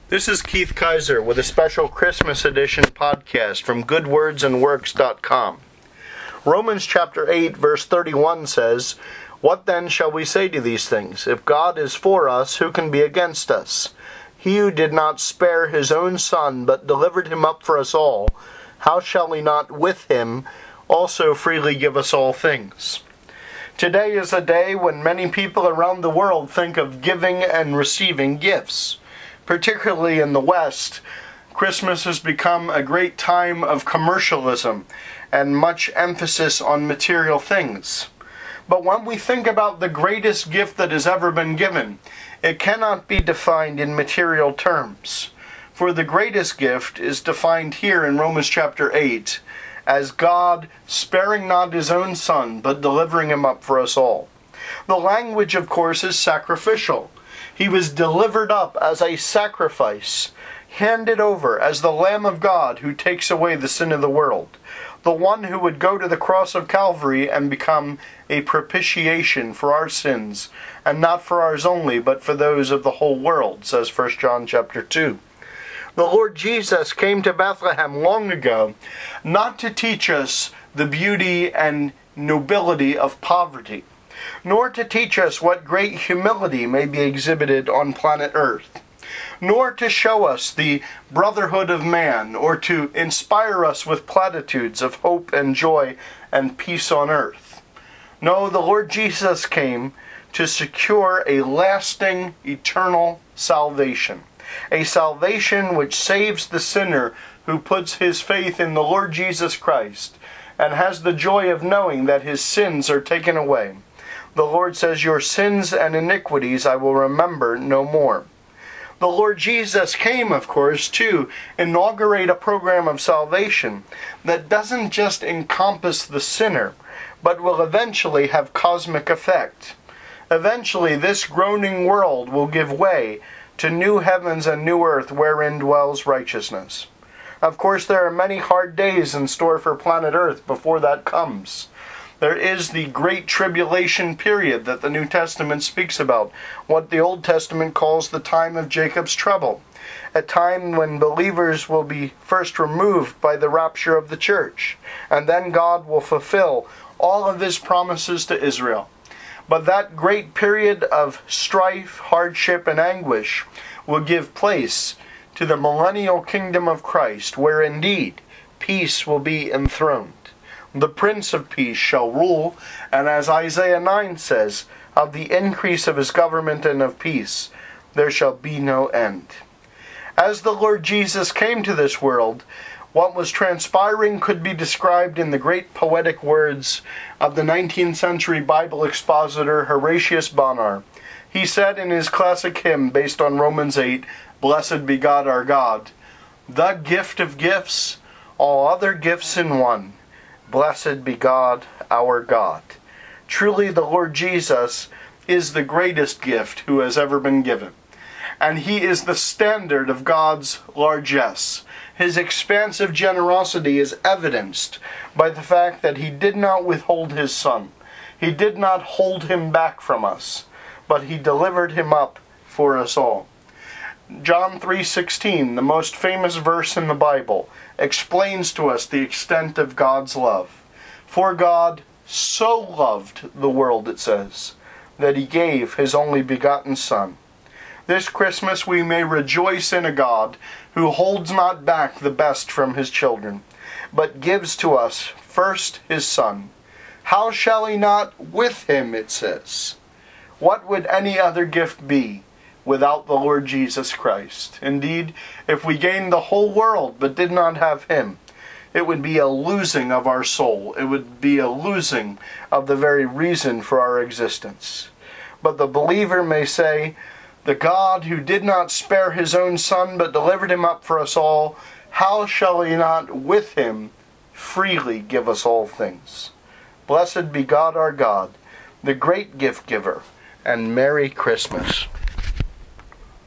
This is Keith Kaiser with a special Christmas edition podcast from goodwordsandworks.com. Romans chapter 8 verse 31 says, "What then shall we say to these things? If God is for us, who can be against us? He who did not spare his own son, but delivered him up for us all, how shall he not with him also freely give us all things?" Today is a day when many people around the world think of giving and receiving gifts. Particularly in the West, Christmas has become a great time of commercialism and much emphasis on material things. But when we think about the greatest gift that has ever been given, it cannot be defined in material terms. For the greatest gift is defined here in Romans chapter 8 as God sparing not his own son, but delivering him up for us all. The language, of course, is sacrificial. He was delivered up as a sacrifice, handed over as the Lamb of God who takes away the sin of the world, the one who would go to the cross of Calvary and become a propitiation for our sins, and not for ours only, but for those of the whole world, says 1 John chapter 2. The Lord Jesus came to Bethlehem long ago, not to teach us the beauty and nobility of poverty, nor to teach us what great humility may be exhibited on planet Earth, nor to show us the brotherhood of man, or to inspire us with platitudes of hope and joy and peace on earth. No, the Lord Jesus came to secure a lasting, eternal salvation, a salvation which saves the sinner who puts his faith in the Lord Jesus Christ and has the joy of knowing that his sins are taken away. The Lord says, "Your sins and iniquities I will remember no more." The Lord Jesus came, of course, to inaugurate a program of salvation that doesn't just encompass the sinner, but will eventually have cosmic effect. Eventually, this groaning world will give way to new heavens and new earth wherein dwells righteousness. Of course, there are many hard days in store for planet Earth before that comes. There is the Great Tribulation period that the New Testament speaks about, what the Old Testament calls the time of Jacob's trouble, a time when believers will be first removed by the rapture of the church, and then God will fulfill all of his promises to Israel. But that great period of strife, hardship, and anguish will give place to the millennial kingdom of Christ, where indeed peace will be enthroned. The Prince of Peace shall rule, and as Isaiah 9 says, of the increase of his government and of peace there shall be no end. As the Lord Jesus came to this world, what was transpiring could be described in the great poetic words of the 19th century Bible expositor Horatius Bonar. He said in his classic hymn based on Romans 8, "Blessed be God our God, the gift of gifts, all other gifts in one. Blessed be God, our God." Truly, the Lord Jesus is the greatest gift who has ever been given. And he is the standard of God's largesse. His expansive generosity is evidenced by the fact that he did not withhold his son. He did not hold him back from us, but he delivered him up for us all. John 3:16, the most famous verse in the Bible, explains to us the extent of God's love. For God so loved the world, it says, that he gave his only begotten Son. This Christmas we may rejoice in a God who holds not back the best from his children, but gives to us first his Son. How shall he not with him, it says. What would any other gift be without the Lord Jesus Christ? Indeed, if we gained the whole world but did not have him, it would be a losing of our soul. It would be a losing of the very reason for our existence. But the believer may say, "The God who did not spare his own son but delivered him up for us all, how shall he not with him freely give us all things?" Blessed be God our God, the great gift giver, and Merry Christmas.